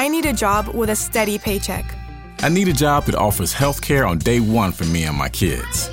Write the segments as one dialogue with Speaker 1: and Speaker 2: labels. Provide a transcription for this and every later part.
Speaker 1: I need a job with a steady paycheck.
Speaker 2: I need a job that offers health care on day one for me and my kids.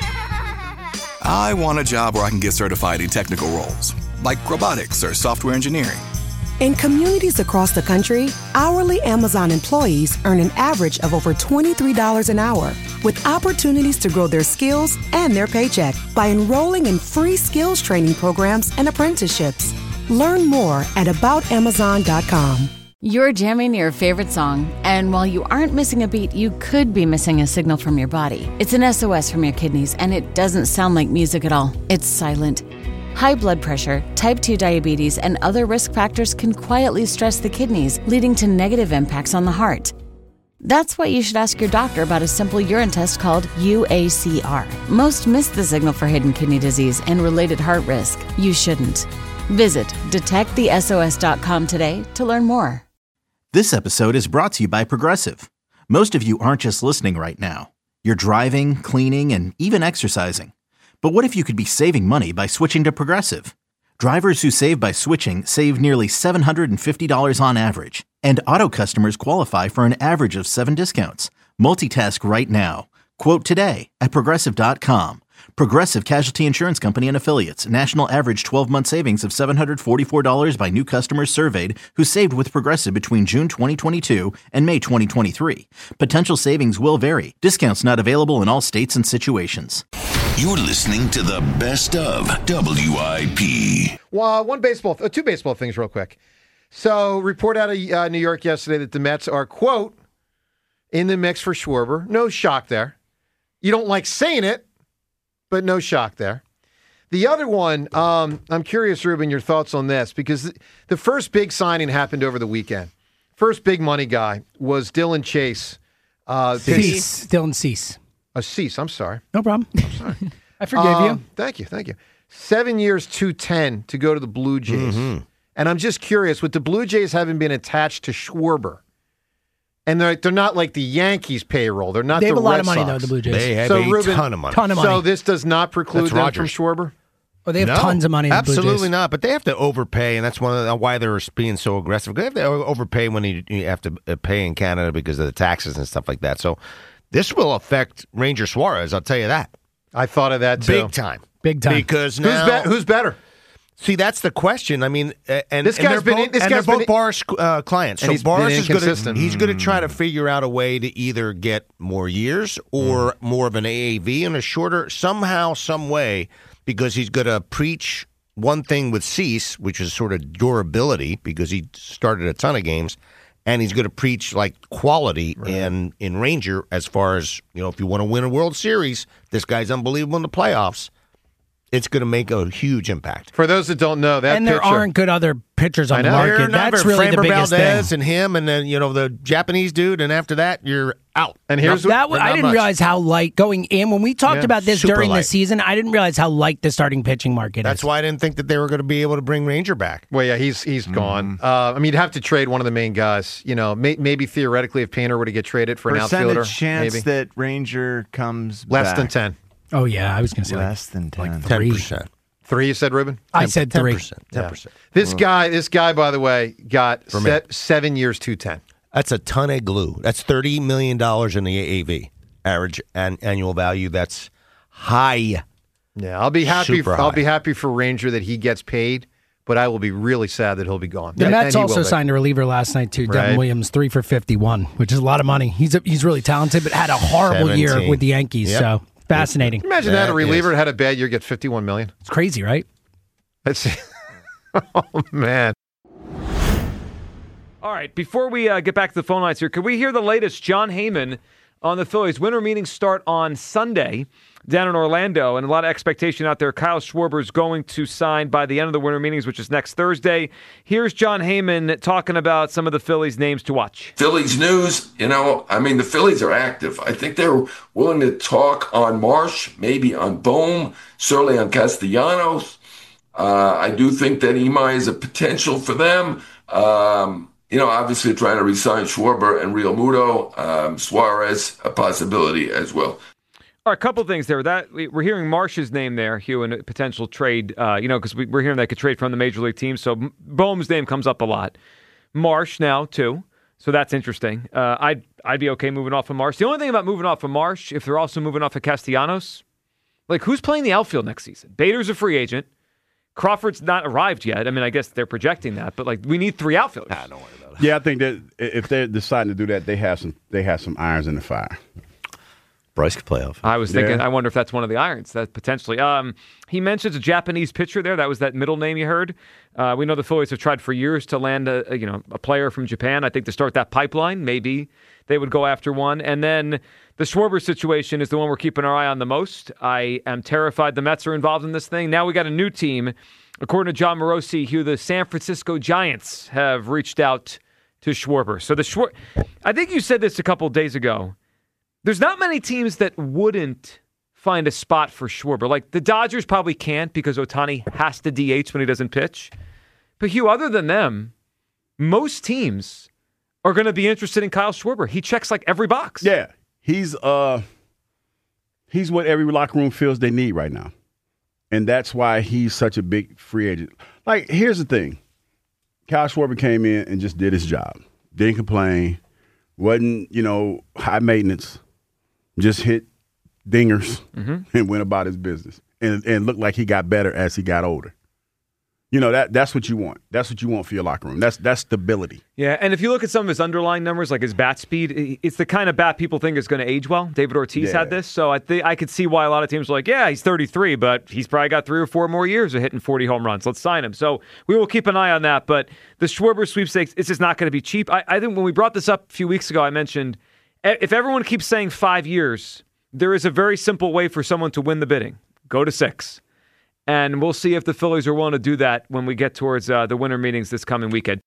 Speaker 3: I want a job where I can get certified in technical roles, like robotics or software engineering.
Speaker 4: In communities across the country, hourly Amazon employees earn an average of over $23 an hour, with opportunities to grow their skills and their paycheck by enrolling in free skills training programs and apprenticeships. Learn more at aboutamazon.com.
Speaker 5: You're jamming your favorite song, and while you aren't missing a beat, you could be missing a signal from your body. It's an SOS from your kidneys, and it doesn't sound like music at all. It's silent. High blood pressure, type 2 diabetes, and other risk factors can quietly stress the kidneys, leading to negative impacts on the heart. That's why you should ask your doctor about a simple urine test called UACR. Most miss the signal for hidden kidney disease and related heart risk. You shouldn't. Visit detectthesos.com today to learn more.
Speaker 6: This episode is brought to you by Progressive. Most of you aren't just listening right now. You're driving, cleaning, and even exercising. But what if you could be saving money by switching to Progressive? Drivers who save by switching save nearly $750 on average. And auto customers qualify for an average of 7 discounts. Multitask right now. Quote today at Progressive.com. Progressive Casualty Insurance Company and Affiliates. National average 12-month savings of $744 by new customers surveyed who saved with Progressive between June 2022 and May 2023. Potential savings will vary. Discounts not available in all states and situations.
Speaker 7: You're listening to the best of WIP.
Speaker 8: Well, two baseball things real quick. So, report out of New York yesterday that the Mets are, quote, in the mix for Schwarber. No shock there. You don't like saying it, but no shock there. The other one, I'm curious, Ruben, your thoughts on this, because the first big signing happened over the weekend. First big money guy was Dylan Chase.
Speaker 9: Dylan Cease.
Speaker 8: Cease, I'm sorry.
Speaker 9: No problem.
Speaker 8: I'm sorry.
Speaker 9: I forgive you.
Speaker 8: Thank you. 7 years, $210 to go to the Blue Jays. Mm-hmm. And I'm just curious, with the Blue Jays having been attached to Schwarber, and they're not like the Yankees payroll. They're not the Red Sox.
Speaker 9: They have a lot of money, though, the Blue Jays.
Speaker 10: They have ton of money.
Speaker 8: So this does not preclude them from Schwarber?
Speaker 9: Oh, they have tons of money in the Blue Jays.
Speaker 10: Absolutely not, but they have to overpay, and that's why they're being so aggressive. They have to overpay when you have to pay in Canada because of the taxes and stuff like that. So this will affect Ranger Suarez, I'll tell you that.
Speaker 8: I thought of that, too.
Speaker 10: Big time. Because now...
Speaker 8: Who's better?
Speaker 10: See, that's the question. I mean,
Speaker 8: this guy's been
Speaker 10: both Boris clients. So Boris is going to try to figure out a way to either get more years or more of an AAV and a shorter, somehow, some way, because he's going to preach one thing with Cease, which is sort of durability, because he started a ton of games, and he's going to preach like quality in Ranger as far as, if you want to win a World Series, this guy's unbelievable in the playoffs. It's going to make a huge impact.
Speaker 8: For those that don't know, that
Speaker 9: and there aren't good other pitchers on the market. That's really the biggest
Speaker 10: Valdez
Speaker 9: thing.
Speaker 10: And him, and then the Japanese dude, and after that, you're out.
Speaker 8: And here's
Speaker 9: I didn't realize how light going in when we talked about this during the season. I didn't realize how light the starting pitching market is.
Speaker 10: That's why I didn't think that they were going to be able to bring Ranger back.
Speaker 8: Well, yeah, he's gone. You'd have to trade one of the main guys. Maybe theoretically, if Painter were to get traded for an outfielder,
Speaker 11: chance that Ranger comes
Speaker 8: less
Speaker 11: back.
Speaker 8: than 10.
Speaker 9: Oh yeah, I was going to say
Speaker 11: less than 10.
Speaker 9: Like
Speaker 10: 10%.
Speaker 8: 3, you said, Ruben?
Speaker 9: I said 3.
Speaker 10: 10%.
Speaker 8: Yeah. This guy, by the way, got 7 years, $210.
Speaker 10: That's a ton of glue. That's $30 million in the AAV, average annual value. That's high.
Speaker 8: Yeah, I'll be happy.
Speaker 10: Super
Speaker 8: I'll
Speaker 10: high.
Speaker 8: be happy for Ranger that he gets paid, but I will be really sad that he'll be gone.
Speaker 9: The Mets also signed a reliever last night too, Devin Williams, 3 for $51, which is a lot of money. He's really talented, but had a horrible year with the Yankees. Yep. So fascinating.
Speaker 8: Imagine that a reliever had a bad year, get $51 million.
Speaker 9: It's crazy, right?
Speaker 8: Oh man.
Speaker 12: All right, before we get back to the phone lines here, could we hear the latest? Jon Heyman on the Phillies. Winter meetings start on Sunday down in Orlando, and a lot of expectation out there. Kyle Schwarber is going to sign by the end of the winter meetings, which is next Thursday. Here's Jon Heyman talking about some of the Phillies' names to watch.
Speaker 13: Phillies news, the Phillies are active. I think they're willing to talk on Marsh, maybe on Bohm, certainly on Castellanos. I do think that Imai is a potential for them. Obviously trying to re-sign Schwarber and Real Muto, Suarez, a possibility as well.
Speaker 12: All right, a couple things there. That we're hearing Marsh's name there, Hugh, in a potential trade, because we're hearing they could trade from the major league team. So Bohm's name comes up a lot. Marsh now, too. So that's interesting. I'd be okay moving off of Marsh. The only thing about moving off of Marsh, if they're also moving off of Castellanos, like who's playing the outfield next season? Bader's a free agent. Crawford's not arrived yet. I mean, I guess they're projecting that, but like we need 3 outfielders.
Speaker 14: Don't worry about it. Yeah, I think that if they're deciding to do that, they have some irons in the fire.
Speaker 15: Bryce could play off.
Speaker 12: I was thinking, I wonder if that's one of the irons. That potentially. He mentions a Japanese pitcher there. That was that middle name you heard. We know the Phillies have tried for years to land a player from Japan. I think to start that pipeline, maybe they would go after one. And then the Schwarber situation is the one we're keeping our eye on the most. I am terrified the Mets are involved in this thing. Now we got a new team. According to John Morosi, who the San Francisco Giants have reached out to Schwarber. So I think you said this a couple days ago. There's not many teams that wouldn't find a spot for Schwarber. Like the Dodgers probably can't because Ohtani has to DH when he doesn't pitch. But Hugh, other than them, most teams are going to be interested in Kyle Schwarber. He checks like every box.
Speaker 14: Yeah, he's what every locker room feels they need right now. And that's why he's such a big free agent. Like, here's the thing. Kyle Schwarber came in and just did his job. Didn't complain. Wasn't, high maintenance. Just hit dingers and went about his business. And looked like he got better as he got older. That's what you want. That's what you want for your locker room. That's stability.
Speaker 12: Yeah, and if you look at some of his underlying numbers, like his bat speed, it's the kind of bat people think is going to age well. David Ortiz had this, so I could see why a lot of teams are like, yeah, he's 33, but he's probably got 3 or 4 more years of hitting 40 home runs. Let's sign him. So we will keep an eye on that, but the Schwarber sweepstakes, it's just not going to be cheap. I think when we brought this up a few weeks ago, I mentioned if everyone keeps saying 5 years, there is a very simple way for someone to win the bidding. Go to 6. And we'll see if the Phillies are willing to do that when we get towards the winter meetings this coming weekend.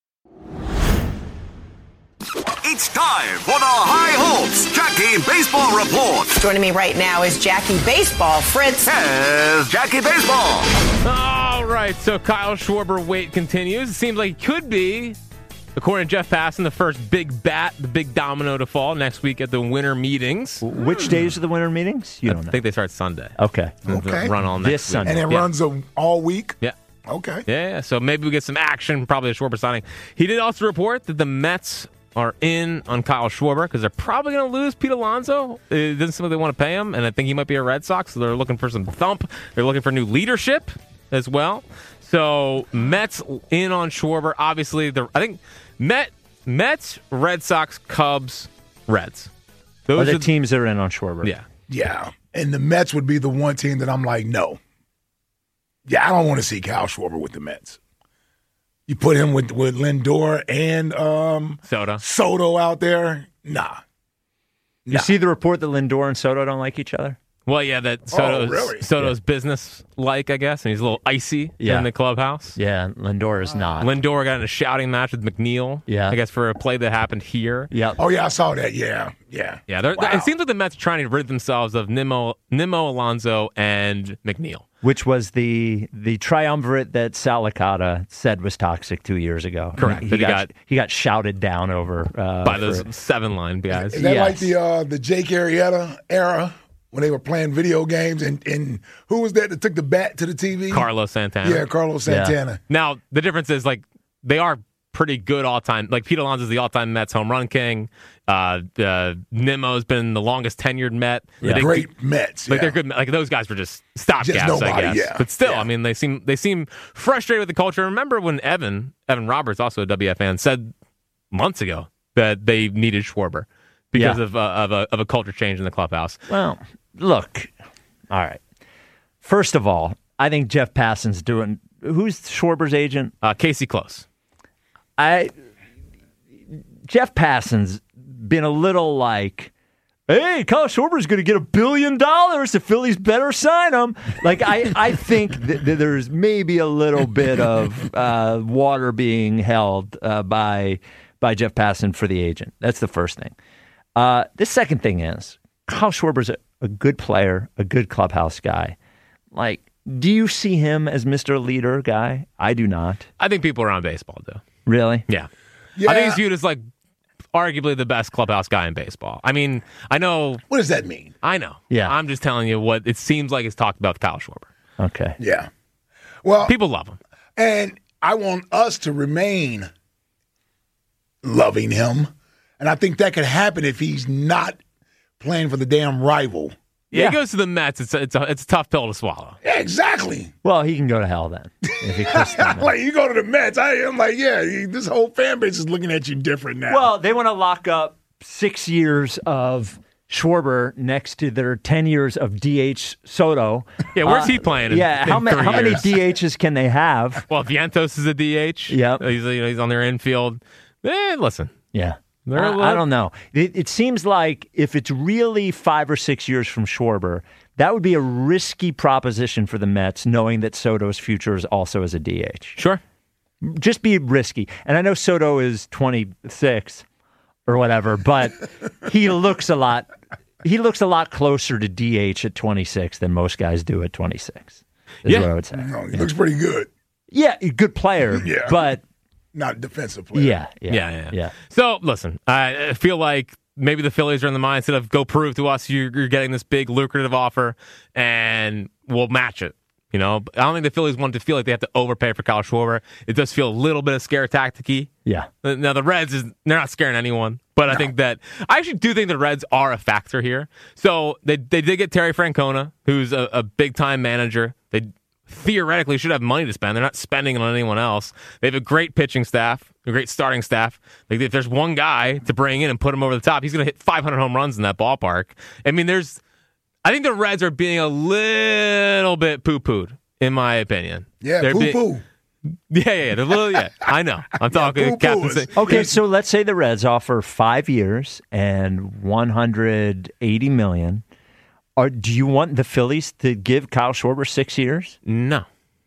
Speaker 16: It's time for the High Hopes Jackie Baseball Report.
Speaker 17: Joining me right now is Jackie Baseball. Fritz.
Speaker 16: Yes, Jackie Baseball.
Speaker 18: All right, so Kyle Schwarber wait continues. It seems like he could be, according to Jeff Passan, the first big bat, the big domino to fall next week at the winter meetings.
Speaker 15: Which days are the winter meetings? You don't know.
Speaker 18: I think they start Sunday.
Speaker 15: Okay.
Speaker 18: Run all next
Speaker 15: this
Speaker 18: week.
Speaker 15: Sunday.
Speaker 19: And it runs all week?
Speaker 18: Yeah.
Speaker 19: Okay.
Speaker 18: Yeah, so maybe we get some action, probably a Schwarber signing. He did also report that the Mets are in on Kyle Schwarber because they're probably going to lose Pete Alonso. It doesn't seem like they want to pay him, and I think he might be a Red Sox, so they're looking for some thump. They're looking for new leadership as well. So Mets in on Schwarber. Obviously, I think Mets, Red Sox, Cubs, Reds.
Speaker 15: Those are the teams that are in on Schwarber.
Speaker 18: Yeah.
Speaker 19: Yeah. And the Mets would be the one team that I'm like, no. Yeah, I don't want to see Kyle Schwarber with the Mets. You put him with Lindor and Soto out there? Nah.
Speaker 15: You see the report that Lindor and Soto don't like each other?
Speaker 18: Well, yeah, that Soto's business-like, I guess, and he's a little icy in the clubhouse.
Speaker 15: Yeah, Lindor is not.
Speaker 18: Lindor got in a shouting match with McNeil, I guess, for a play that happened here.
Speaker 15: Yeah.
Speaker 19: Oh, yeah, I saw that. Yeah.
Speaker 18: Yeah, it seems like the Mets are trying to rid themselves of Nimmo, Alonso, and McNeil.
Speaker 15: Which was the triumvirate that Sal Licata said was toxic 2 years ago.
Speaker 18: Correct.
Speaker 15: He got shouted down over
Speaker 18: by those 7-line guys.
Speaker 19: Is that like the Jake Arrieta era when they were playing video games? And who was that took the bat to the TV?
Speaker 18: Carlos Santana.
Speaker 19: Yeah, Carlos Santana.
Speaker 18: Yeah. Now, the difference is, like, they are pretty good all-time. Like, Pete Alonso's the all-time Mets home run king. Nimmo's been the longest tenured Met.
Speaker 19: Yeah. Great Mets.
Speaker 18: Like, they're good. Like, those guys were just stopgaps, I guess.
Speaker 19: Yeah.
Speaker 18: But still, I mean, they seem frustrated with the culture. Remember when Evan Roberts, also a WF fan, said months ago that they needed Schwarber because of a culture change in the clubhouse.
Speaker 15: Well, look, all right. First of all, I think Jeff Passan's doing. Who's Schwarber's agent?
Speaker 18: Casey Close.
Speaker 15: Jeff Passan's been a little like, hey, Kyle Schwarber's going to get $1 billion. The Phillies better sign him. Like, I think that there's maybe a little bit of water being held by Jeff Passan for the agent. That's the first thing. The second thing is, Kyle Schwarber's a good player, a good clubhouse guy. Like, do you see him as Mr. Leader guy? I do not.
Speaker 18: I think people around baseball do.
Speaker 15: Really?
Speaker 18: Yeah. I think he's viewed as, like, arguably the best clubhouse guy in baseball. I mean, I know.
Speaker 19: What does that mean?
Speaker 18: I know.
Speaker 15: Yeah.
Speaker 18: I'm just telling you what it seems like is talked about with Kyle Schwarber.
Speaker 15: Okay.
Speaker 19: Yeah. Well,
Speaker 18: people love him.
Speaker 19: And I want us to remain loving him And I think that could happen if he's not playing for the damn rival.
Speaker 18: Yeah, he goes to the Mets. It's a tough pill to swallow.
Speaker 19: Yeah, exactly.
Speaker 15: Well, he can go to hell then. If he
Speaker 19: like, you go to the Mets. I'm like, this whole fan base is looking at you different now.
Speaker 15: Well, they want to lock up 6 years of Schwarber next to their 10 years of DH Soto.
Speaker 18: Yeah, where's he playing?
Speaker 15: How many DHs can they have?
Speaker 18: Well, Vientos is a DH.
Speaker 15: Yeah,
Speaker 18: he's on their infield. Listen.
Speaker 15: Yeah. I don't know. It seems like if it's really 5 or 6 years from Schwarber, that would be a risky proposition for the Mets, knowing that Soto's future is also as a DH.
Speaker 18: Sure.
Speaker 15: Just be risky. And I know Soto is 26 or whatever, but he looks a lot closer to DH at 26 than most guys do at 26. Is what I would say.
Speaker 19: No, he looks pretty good.
Speaker 15: Yeah, good player, but
Speaker 19: not a defensive player.
Speaker 15: Yeah.
Speaker 18: So, listen, I feel like maybe the Phillies are in the mindset of go prove to us you're getting this big, lucrative offer, and we'll match it. I don't think the Phillies want to feel like they have to overpay for Kyle Schwarber. It does feel a little bit of scare tactic-y.
Speaker 15: Yeah.
Speaker 18: Now, the Reds, they're not scaring anyone, but I think that I actually do think the Reds are a factor here. So, they did get Terry Francona, who's a big-time manager. They theoretically should have money to spend. They're not spending it on anyone else. They have a great pitching staff, a great starting staff. Like, if there's one guy to bring in and put him over the top, he's going to hit 500 home runs in that ballpark. I mean, I think the Reds are being a little bit poo-pooed, in my opinion.
Speaker 19: Yeah, poo-poo.
Speaker 18: Yeah. They're a little, I know. I'm talking Captain.
Speaker 15: Okay, so let's say the Reds offer 5 years and $180 million. Do you want the Phillies to give Kyle Schwarber 6 years?
Speaker 18: No.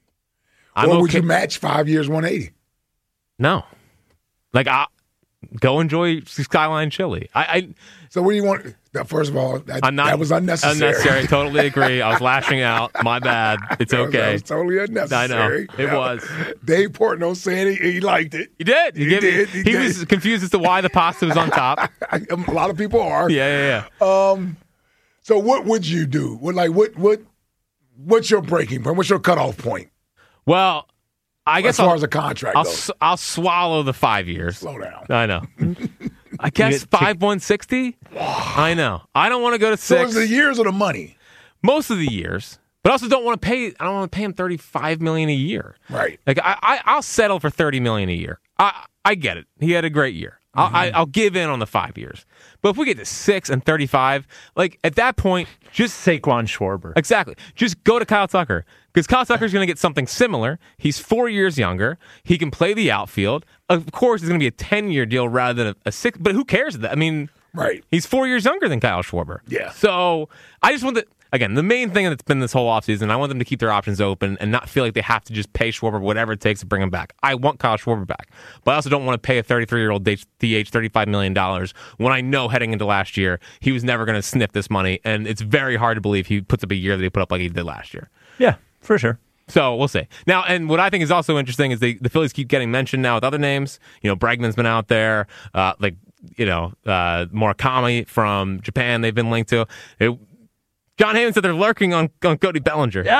Speaker 19: Or would you match 5 years, 180?
Speaker 18: No. Like, go enjoy Skyline Chili.
Speaker 19: So what do you want? First of all, that was unnecessary.
Speaker 18: Unnecessary. Totally agree. I was lashing out. My bad. It's okay.
Speaker 19: That was totally unnecessary.
Speaker 18: I know. It was.
Speaker 19: Dave Portnoy saying he liked it.
Speaker 18: He did. He was confused as to why the pasta was on top.
Speaker 19: A lot of people are.
Speaker 18: Yeah.
Speaker 19: So what would you do? What's your breaking point? What's your cutoff point?
Speaker 18: Well, I guess
Speaker 19: as far as a contract goes.
Speaker 18: I'll swallow the 5 years.
Speaker 19: Slow down.
Speaker 18: I know. I guess 160. I know. I don't want to go to 6.
Speaker 19: So it's the years or the money?
Speaker 18: Most of the years. But I also don't want to pay. I don't want to pay him $35 million a year.
Speaker 19: Right.
Speaker 18: Like I'll settle for $30 million a year. I get it. He had a great year. I'll give in on the 5 years. But if we get to 6 and 35, like at that point, just
Speaker 15: Saquon Schwarber.
Speaker 18: Exactly. Just go to Kyle Tucker because Kyle Tucker's going to get something similar. He's 4 years younger. He can play the outfield. Of course, it's going to be a 10-year deal rather than a 6. But who cares? I mean,
Speaker 19: right.
Speaker 18: He's 4 years younger than Kyle Schwarber.
Speaker 19: Yeah.
Speaker 18: So I just want to. Again, the main thing that's been this whole offseason, I want them to keep their options open and not feel like they have to just pay Schwarber whatever it takes to bring him back. I want Kyle Schwarber back. But I also don't want to pay a 33-year-old DH $35 million when I know heading into last year he was never going to sniff this money, and it's very hard to believe he puts up a year that he put up like he did last year.
Speaker 15: Yeah, for sure.
Speaker 18: So we'll see. Now, and what I think is also interesting is the Phillies keep getting mentioned now with other names. Bregman's been out there. Murakami from Japan they've been linked to. John Heyman said they're lurking on Cody Bellinger. Which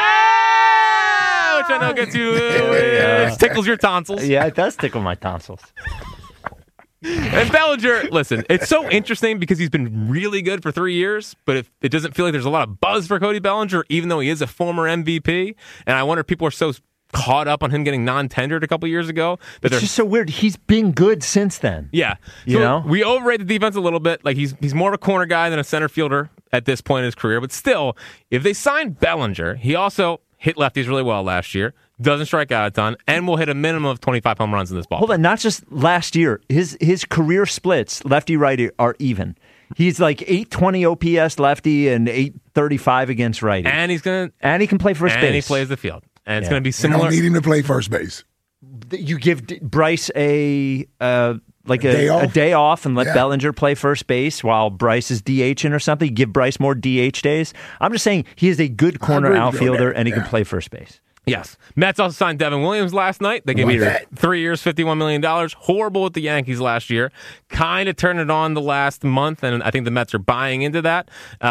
Speaker 18: I know gets you, tickles your tonsils.
Speaker 15: Yeah, it does tickle my tonsils.
Speaker 18: And Bellinger, listen, it's so interesting because he's been really good for 3 years, but if it doesn't feel like there's a lot of buzz for Cody Bellinger, even though he is a former MVP, and I wonder if people are so caught up on him getting non-tendered a couple years ago.
Speaker 15: It's just so weird. He's been good since then.
Speaker 18: Yeah. We overrate the defense a little bit. Like he's more of a corner guy than a center fielder at this point in his career. But still, if they sign Bellinger, he also hit lefties really well last year, doesn't strike out a ton, and will hit a minimum of 25 home runs in this ball.
Speaker 15: Hold on, not just last year. His career splits, lefty-righty, are even. He's like 820 OPS lefty and 835 against righty.
Speaker 18: And he
Speaker 15: can play first base.
Speaker 18: And he plays the field. And it's going to be similar.
Speaker 19: You don't need him to play first base.
Speaker 15: You give Bryce a day off and let Bellinger play first base while Bryce is DHing or something. You give Bryce more DH days. I'm just saying he is a good corner outfielder and he can play first base.
Speaker 18: Yes. Mets also signed Devin Williams last night. They gave him 3 years, $51 million. Horrible with the Yankees last year. Kind of turned it on the last month, and I think the Mets are buying into that.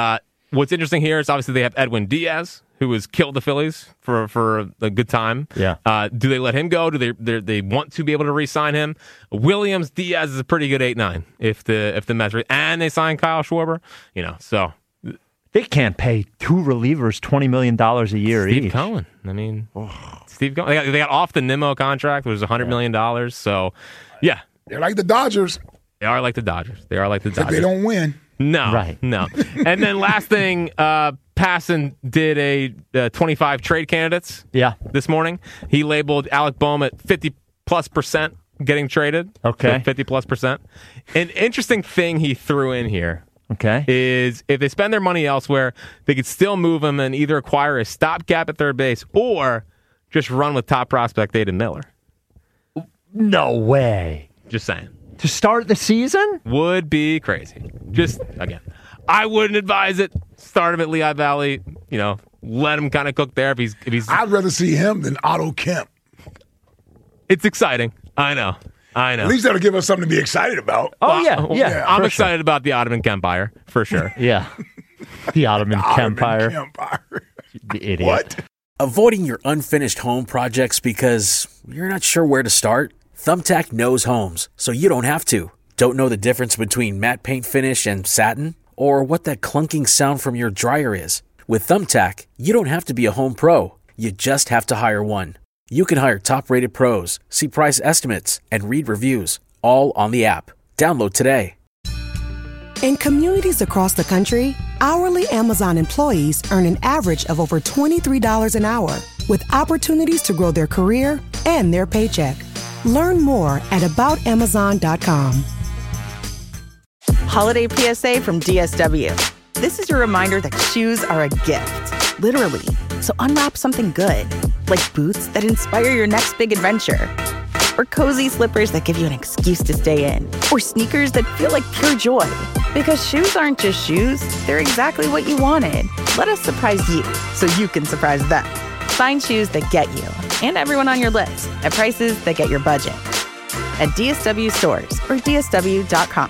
Speaker 18: What's interesting here is obviously they have Edwin Diaz, who has killed the Phillies for a good time.
Speaker 15: Yeah.
Speaker 18: Do they let him go? Do they want to be able to re-sign him? Williams, Diaz is a pretty good 8-9 if the Mets and they sign Kyle Schwarber. So
Speaker 15: they can't pay two relievers $20 million a year
Speaker 18: Steve
Speaker 15: each.
Speaker 18: Cohen. I mean, Steve Cohen. They got off the Nimmo contract, which was $100 million. So, yeah.
Speaker 19: They're like the Dodgers.
Speaker 18: They are like the Dodgers.
Speaker 19: Except they don't win.
Speaker 18: No.
Speaker 15: Right.
Speaker 18: No. And then last thing, Passan did a 25 trade candidates this morning. He labeled Alec Bohm at 50+% getting traded.
Speaker 15: Okay.
Speaker 18: So 50+%. An interesting thing he threw in here.
Speaker 15: Okay.
Speaker 18: Is if they spend their money elsewhere, they could still move him and either acquire a stopgap at third base or just run with top prospect Aiden Miller.
Speaker 15: No way.
Speaker 18: Just saying.
Speaker 15: To start the season?
Speaker 18: Would be crazy. Just, again, I wouldn't advise it. Start him at Lehigh Valley. Let him kind of cook there if he's.
Speaker 19: I'd rather see him than Otto Kemp.
Speaker 18: It's exciting. I know.
Speaker 19: At least that'll give us something to be excited about.
Speaker 15: Oh, yeah.
Speaker 18: I'm excited about the Ottoman Kempire, for sure.
Speaker 15: Yeah. The Ottoman Kempire. The idiot.
Speaker 19: What?
Speaker 20: Avoiding your unfinished home projects because you're not sure where to start? Thumbtack knows homes, so you don't have to. Don't know the difference between matte paint finish and satin? Or what that clunking sound from your dryer is? With Thumbtack, you don't have to be a home pro. You just have to hire one. You can hire top-rated pros, see price estimates, and read reviews, all on the app. Download today.
Speaker 4: In communities across the country, hourly Amazon employees earn an average of over $23 an hour, with opportunities to grow their career and their paycheck. Learn more at aboutamazon.com.
Speaker 17: Holiday PSA from DSW. This is your reminder that shoes are a gift, literally. So unwrap something good, like boots that inspire your next big adventure, or cozy slippers that give you an excuse to stay in, or sneakers that feel like pure joy. Because shoes aren't just shoes, they're exactly what you wanted. Let us surprise you so you can surprise them. Find shoes that get you and everyone on your list at prices that get your budget. At DSW stores or DSW.com.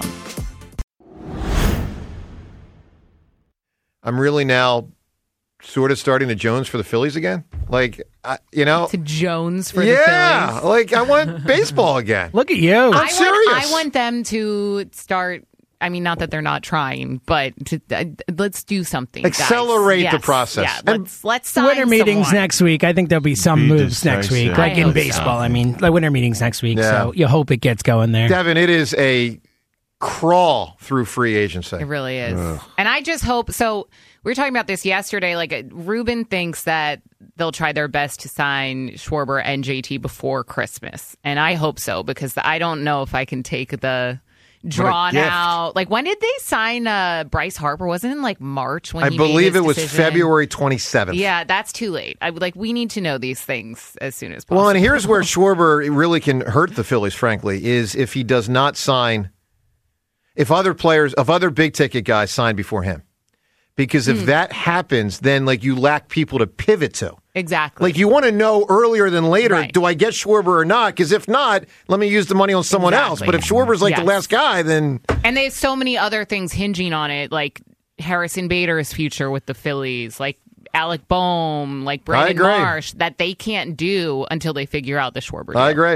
Speaker 8: I'm really now sort of starting to Jones for the Phillies again.
Speaker 21: To Jones for the Phillies.
Speaker 8: Yeah, I want baseball again.
Speaker 9: Look at you.
Speaker 8: I'm serious.
Speaker 21: I want them to start. I mean, not that they're not trying, but let's do something.
Speaker 8: Accelerate
Speaker 21: guys.
Speaker 8: the process.
Speaker 21: Yeah, let's sign
Speaker 9: winter meetings
Speaker 21: someone.
Speaker 9: next week. I think there'll be some moves next week, like in baseball.
Speaker 21: So.
Speaker 9: I mean, like winter meetings next week.
Speaker 8: Yeah.
Speaker 9: So you hope it gets going there.
Speaker 8: Devin, it is a crawl through free agency.
Speaker 21: It really is. And I just hope so. We were talking about this yesterday. Ruben thinks that they'll try their best to sign Schwarber and JT before Christmas, and I hope so because I don't know if I can take the drawn out. When did they sign Bryce Harper? Wasn't it in March when
Speaker 8: I
Speaker 21: he
Speaker 8: believe
Speaker 21: made his
Speaker 8: it was
Speaker 21: decision?
Speaker 8: February 27th.
Speaker 21: Yeah, that's too late. We need to know these things as soon as possible.
Speaker 8: Well, and here's where Schwarber really can hurt the Phillies, frankly, is if he does not sign, if other big ticket guys sign before him. Because if that happens, then you lack people to pivot to.
Speaker 21: Exactly.
Speaker 8: You want to know earlier than later,
Speaker 21: Right.
Speaker 8: do I get Schwarber or not? Because if not, let me use the money on someone else. But if Schwarber's the last guy, then...
Speaker 21: And they have so many other things hinging on it, like Harrison Bader's future with the Phillies, like Alec Bohm, like Brandon Marsh, that they can't do until they figure out the Schwarber deal.
Speaker 8: I agree.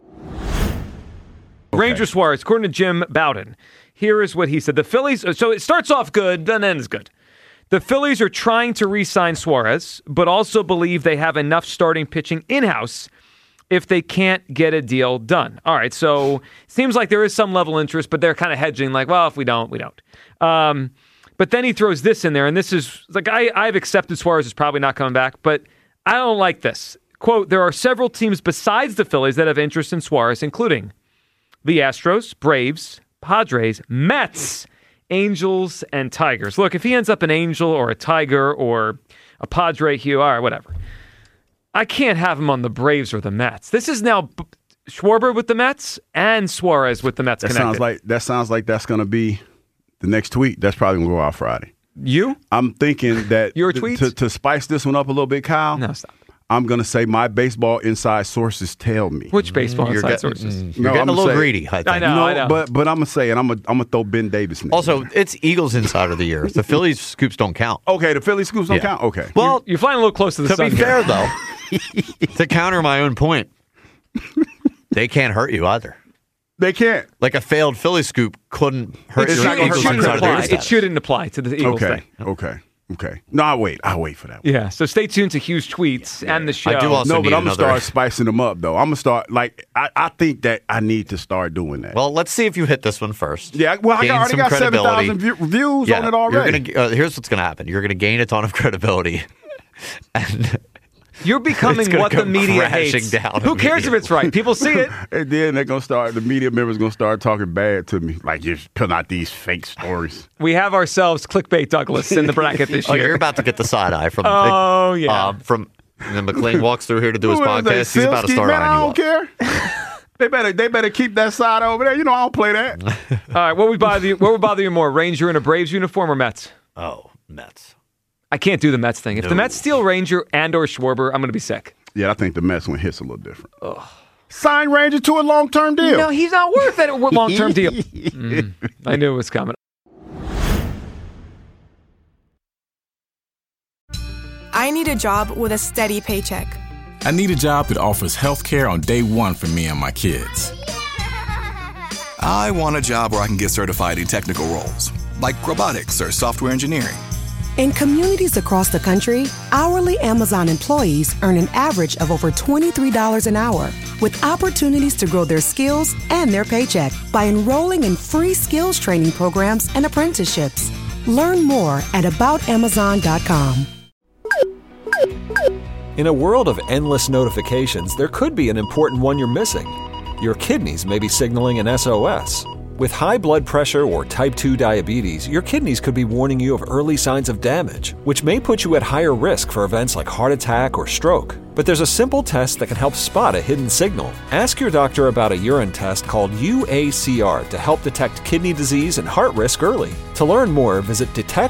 Speaker 12: Ranger Suarez, according to Jim Bowden, here is what he said. The Phillies, so it starts off good, then ends good. The Phillies are trying to re-sign Suarez, but also believe they have enough starting pitching in-house if they can't get a deal done. All right, so seems like there is some level of interest, but they're kind of hedging if we don't, we don't. But then he throws this in there, and this is, I've accepted Suarez is probably not coming back, but I don't like this. Quote, there are several teams besides the Phillies that have interest in Suarez, including the Astros, Braves, Padres, Mets, Angels, and Tigers. Look, if he ends up an Angel or a Tiger or a Padre, all right, whatever. I can't have him on the Braves or the Mets. This is now Schwarber with the Mets and Suarez with the Mets connected.
Speaker 14: That sounds like that's going to be the next tweet. That's probably going to go out Friday.
Speaker 12: You?
Speaker 14: I'm thinking that
Speaker 12: your tweets?
Speaker 14: To spice this one up a little bit, Kyle.
Speaker 12: No, stop.
Speaker 14: I'm going to say my baseball inside sources tell me.
Speaker 12: Which baseball inside sources?
Speaker 1: You're getting a little greedy, I think.
Speaker 12: I know.
Speaker 14: But I'm going to say, and I'm going to throw Ben Davis in there.
Speaker 1: Also, it's Eagles Insider of the Year. The Phillies scoops don't count.
Speaker 14: Okay, the Phillies scoops don't count? Okay.
Speaker 1: Well,
Speaker 12: you're flying a little close to the sun.
Speaker 1: To be fair, though, to counter my own point, they can't hurt you either.
Speaker 14: They can't.
Speaker 1: Like a failed Philly scoop couldn't hurt your Eagles Insider of the Year.
Speaker 12: It shouldn't apply to the Eagles thing.
Speaker 14: Okay. No, I'll wait for that one.
Speaker 12: Yeah, so stay tuned to Hugh's tweets and the show.
Speaker 1: I do also
Speaker 14: but I'm going to start spicing them up, though. I'm going to start, I think that I need to start doing that.
Speaker 1: Well, let's see if you hit this one first.
Speaker 14: Yeah, well, I already got 7,000 views on it already.
Speaker 1: Here's what's going to happen. You're going to gain a ton of credibility. And
Speaker 12: you're becoming what the media hates. Who cares if it's right? People see it.
Speaker 14: And then the media members going to start talking bad to me. Like, you're putting out these fake stories.
Speaker 12: We have ourselves Clickbait Douglas in the bracket this year.
Speaker 1: You're about to get the side eye from
Speaker 12: from
Speaker 1: McLean walks through here to do his podcast. He's about to start
Speaker 14: I don't care. They better keep that side over there. I don't play that.
Speaker 12: All right, what would bother you more, Ranger in a Braves uniform or Mets?
Speaker 1: Oh, Mets.
Speaker 12: I can't do the Mets thing. If the Mets steal Ranger and or Schwarber, I'm going to be sick.
Speaker 14: Yeah, I think the Mets one hits a little different. Ugh. Sign Ranger to a long-term deal.
Speaker 12: No, he's not worth that long-term deal. I knew it was coming.
Speaker 22: I need a job with a steady paycheck.
Speaker 2: I need a job that offers health care on day one for me and my kids.
Speaker 3: I want a job where I can get certified in technical roles, like robotics or software engineering.
Speaker 4: In communities across the country, hourly Amazon employees earn an average of over $23 an hour, with opportunities to grow their skills and their paycheck by enrolling in free skills training programs and apprenticeships. Learn more at aboutamazon.com.
Speaker 23: In a world of endless notifications, there could be an important one you're missing. Your kidneys may be signaling an SOS. With high blood pressure or type 2 diabetes, your kidneys could be warning you of early signs of damage, which may put you at higher risk for events like heart attack or stroke. But there's a simple test that can help spot a hidden signal. Ask your doctor about a urine test called UACR to help detect kidney disease and heart risk early. To learn more, visit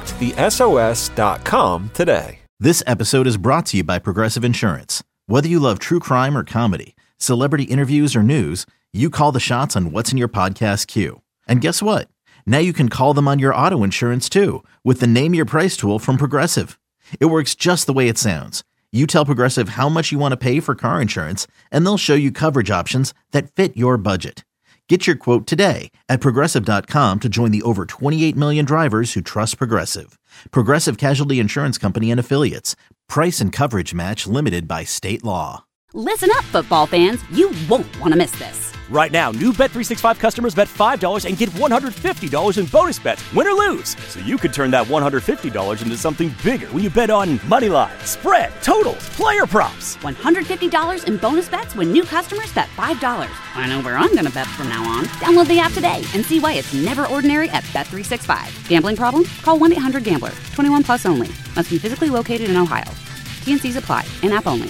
Speaker 23: detectthesos.com today.
Speaker 6: This episode is brought to you by Progressive Insurance. Whether you love true crime or comedy, celebrity interviews or news, you call the shots on what's in your podcast queue. And guess what? Now you can call them on your auto insurance too with the Name Your Price tool from Progressive. It works just the way it sounds. You tell Progressive how much you want to pay for car insurance, and they'll show you coverage options that fit your budget. Get your quote today at Progressive.com to join the over 28 million drivers who trust Progressive. Progressive Casualty Insurance Company and Affiliates. Price and coverage match limited by state law.
Speaker 24: Listen up, football fans. You won't want to miss this.
Speaker 25: Right now, new Bet365 customers bet $5 and get $150 in bonus bets, win or lose. So you could turn that $150 into something bigger when you bet on money line, spread, totals, player props.
Speaker 24: $150 in bonus bets when new customers bet $5. I know where I'm going to bet from now on. Download the app today and see why it's never ordinary at Bet365. Gambling problem? Call 1-800-GAMBLER. 21 plus only. Must be physically located in Ohio. T&Cs apply. In-app only.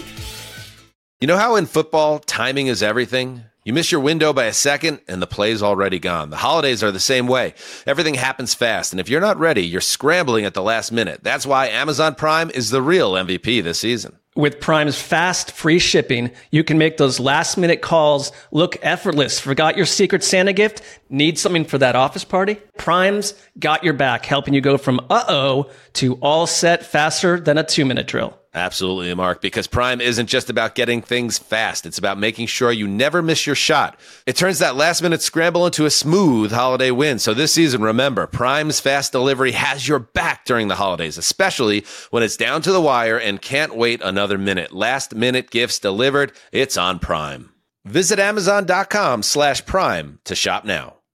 Speaker 26: You know how in football, timing is everything? You miss your window by a second, and the play's already gone. The holidays are the same way. Everything happens fast, and if you're not ready, you're scrambling at the last minute. That's why Amazon Prime is the real MVP this season.
Speaker 27: With Prime's fast, free shipping, you can make those last-minute calls look effortless. Forgot your Secret Santa gift? Need something for that office party? Prime's got your back, helping you go from uh-oh to all set faster than a 2-minute drill.
Speaker 26: Absolutely, Mark, because Prime isn't just about getting things fast. It's about making sure you never miss your shot. It turns that last-minute scramble into a smooth holiday win. So this season, remember, Prime's fast delivery has your back during the holidays, especially when it's down to the wire and can't wait another minute. Last-minute gifts delivered. It's on Prime. Visit Amazon.com/Prime to shop now.